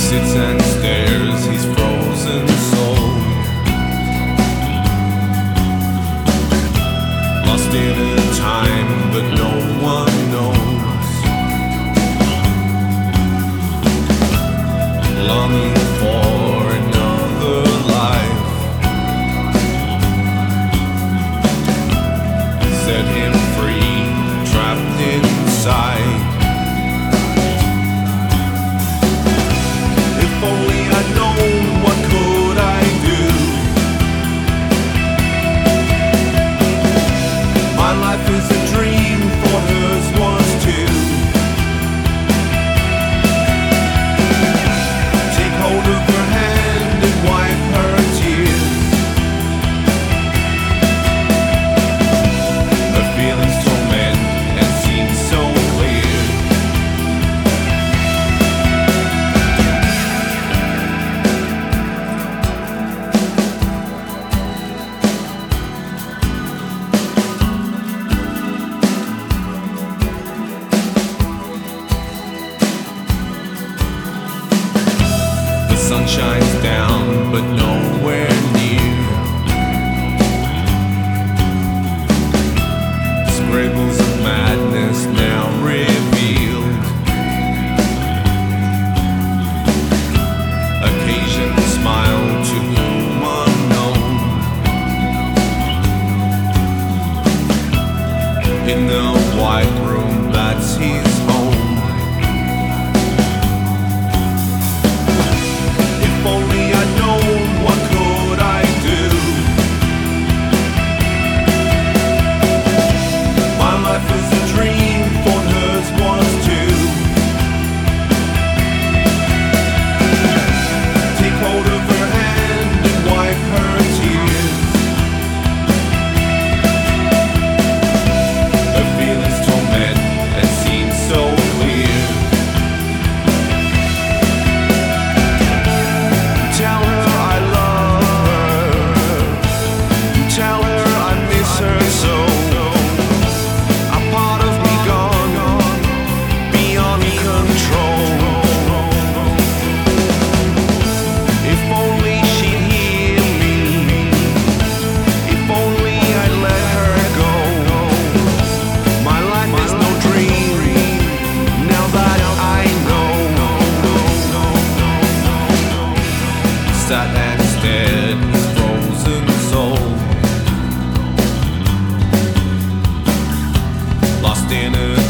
sits and stares, his frozen soul, lost in a time that no one knows, longing for another life. Set him free, trapped inside. If only I'd known, what could I do? My life is a dream, for hers was too. Take hold of her hand and wipe her tears. Her feelings torment and seem so clear. The sun shines down, but nowhere near. Scribbles of madness now revealed. Occasion smile to whom unknown. In the white room, that's his home. If only I'd known, what could I do? My life was a dream, for hers was too. Take hold of her hand and wipe her tears. Her feelings torment and seem so clear. Tell her I love her. Tell her I miss her so. A part of me gone beyond control. If only she'd hear me. If only I let her go. My life is no dream, now that I know. Sat and stared, his frozen soul, lost in a